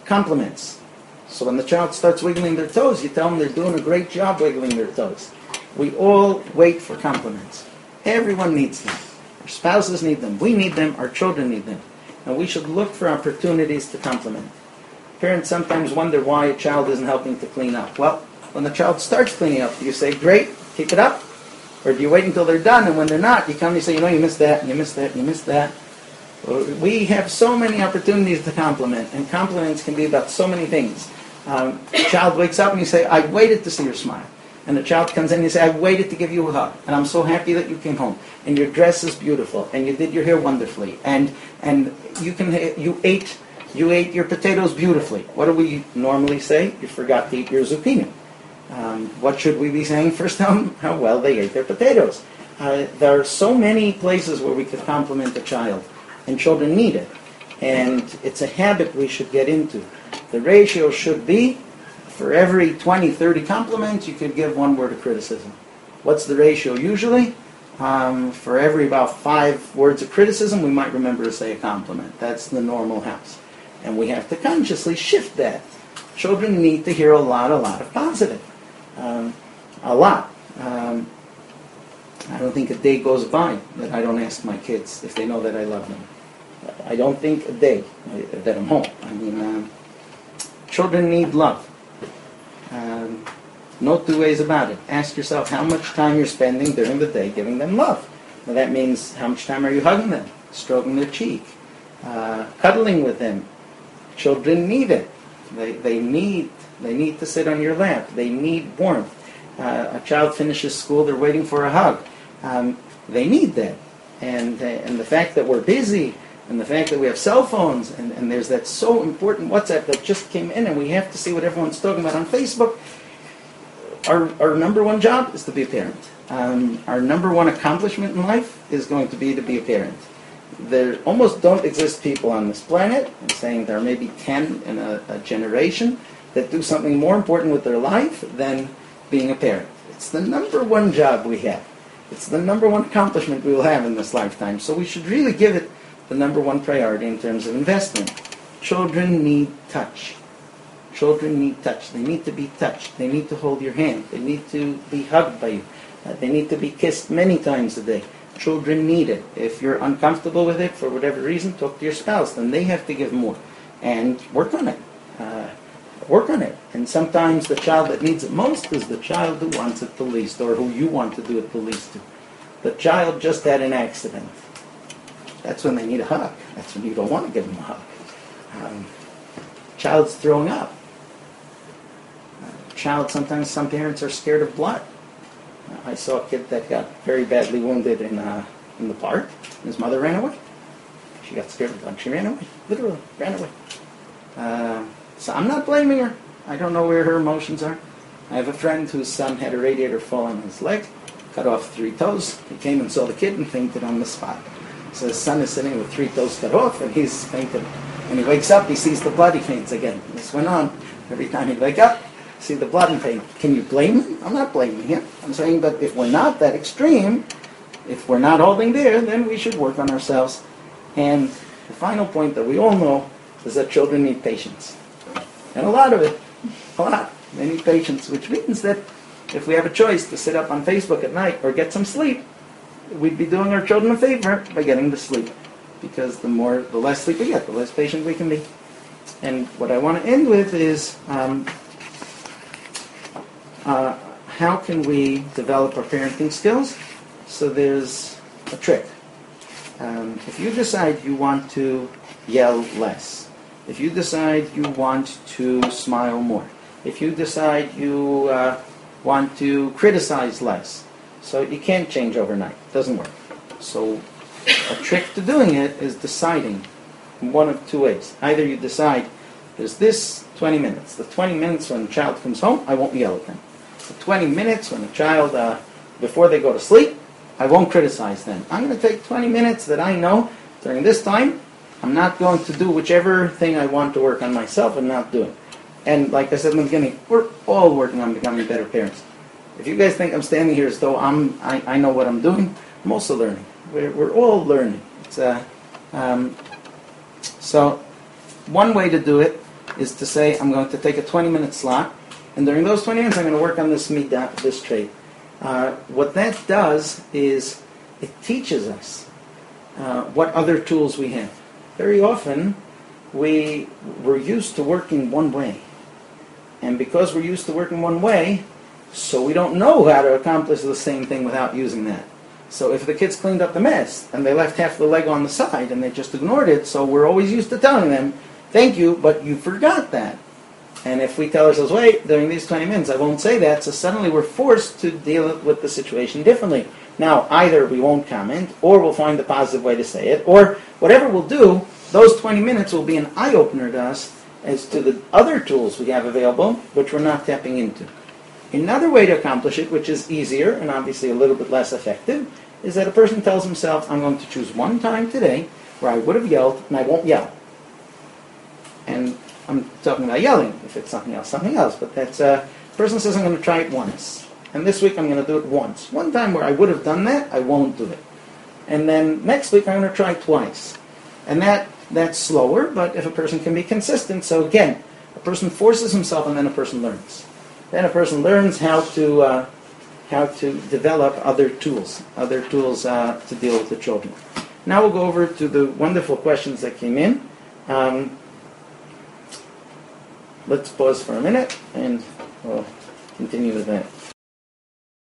compliments. So when the child starts wiggling their toes, you tell them they're doing a great job wiggling their toes. We all wait for compliments. Everyone needs them. Our spouses need them. We need them. Our children need them. And we should look for opportunities to compliment. Parents sometimes wonder why a child isn't helping to clean up. Well, when the child starts cleaning up, do you say, great, keep it up? Or do you wait until they're done, and when they're not, you come and you say, you missed that, and you missed that, and you missed that. We have so many opportunities to compliment, and compliments can be about so many things. A child wakes up and you say, I waited to see your smile. And the child comes in and you say, I waited to give you a hug, and I'm so happy that you came home, and your dress is beautiful, and you did your hair wonderfully, and you ate your potatoes beautifully. What do we normally say? You forgot to eat your zucchini. What should we be saying first time? How well they ate their potatoes. There are so many places where we could compliment a child, and children need it. And it's a habit we should get into. The ratio should be, for every 20, 30 compliments, you could give one word of criticism. What's the ratio usually? For every about 5 words of criticism, we might remember to say a compliment. That's the normal house. And we have to consciously shift that. Children need to hear a lot of positive. A lot. I don't think a day goes by that I don't ask my kids if they know that I love them. I don't think a day that I'm home. I mean, children need love. No two ways about it. Ask yourself how much time you're spending during the day giving them love. Now that means how much time are you hugging them, stroking their cheek, cuddling with them. Children need it. They need to sit on your lap. They need warmth. A child finishes school, they're waiting for a hug. They need that. And the fact that we're busy, and the fact that we have cell phones, and there's that so important WhatsApp that just came in, and we have to see what everyone's talking about on Facebook. Our number one job is to be a parent. Our number one accomplishment in life is going to be a parent. There almost don't exist people on this planet, I'm saying there are maybe 10 in a generation, that do something more important with their life than being a parent. It's the number one job we have. It's the number one accomplishment we will have in this lifetime. So we should really give it the number one priority in terms of investment. Children need touch. Children need touch. They need to be touched. They need to hold your hand. They need to be hugged by you. They need to be kissed many times a day. Children need it. If you're uncomfortable with it for whatever reason, talk to your spouse. Then they have to give more. And work on it. Work on it. And sometimes the child that needs it most is the child who wants it the least, or who you want to do it the least to. The child just had an accident. That's when they need a hug. That's when you don't want to give them a hug. Child's throwing up. Sometimes some parents are scared of blood. I saw a kid that got very badly wounded in the park. His mother ran away. She got scared of blood. She ran away. Literally ran away. So I'm not blaming her. I don't know where her emotions are. I have a friend whose son had a radiator fall on his leg, cut off 3 toes. He came and saw the kid and fainted on the spot. So his son is sitting with 3 toes cut off, and he's fainted. When he wakes up, he sees the blood, he faints again. This went on. Every time he'd wake up, see the blood and faint. Can you blame him? I'm not blaming him. I'm saying that if we're not that extreme, if we're not holding there, then we should work on ourselves. And the final point that we all know is that children need patience. And a lot of it. A lot. They need patience, which means that if we have a choice to sit up on Facebook at night or get some sleep, we'd be doing our children a favor by getting to sleep. Because the less sleep we get, the less patient we can be. And what I want to end with is how can we develop our parenting skills? So there's a trick. If you decide you want to yell less, if you decide you want to smile more, if you decide you want to criticize less, so you can't change overnight. It doesn't work. So a trick to doing it is deciding in one of 2 ways. Either you decide, there's this 20 minutes. The 20 minutes when the child comes home, I won't yell at them. The 20 minutes when the child, before they go to sleep, I won't criticize them. I'm going to take 20 minutes that I know during this time, I'm not going to do whichever thing I want to work on myself and not doing. And like I said in the beginning, we're all working on becoming better parents. If you guys think I'm standing here as though I know what I'm doing, I'm also learning. We're all learning. So one way to do it is to say, I'm going to take a 20-minute slot, and during those 20 minutes, I'm going to work on this midah, this trait. What that does is it teaches us what other tools we have. Very often, we're used to working one way. And because we're used to working one way, so we don't know how to accomplish the same thing without using that. So if the kids cleaned up the mess, and they left half the Lego on the side, and they just ignored it, so we're always used to telling them, thank you, but you forgot that. And if we tell ourselves, wait, during these 20 minutes, I won't say that, so suddenly we're forced to deal with the situation differently. Now, either we won't comment, or we'll find the positive way to say it, or whatever we'll do, those 20 minutes will be an eye-opener to us as to the other tools we have available, which we're not tapping into. Another way to accomplish it, which is easier and obviously a little bit less effective, is that a person tells himself, I'm going to choose one time today where I would have yelled, and I won't yell. And I'm talking about yelling. If it's something else. But that's a person says, I'm going to try it once. And this week I'm going to do it once. One time where I would have done that, I won't do it. And then next week I'm going to try twice. And that's slower, but if a person can be consistent, so again, a person forces himself and then a person learns. Then a person learns how to develop other tools to deal with the children. Now we'll go over to the wonderful questions that came in. Let's pause for a minute and we'll continue with that.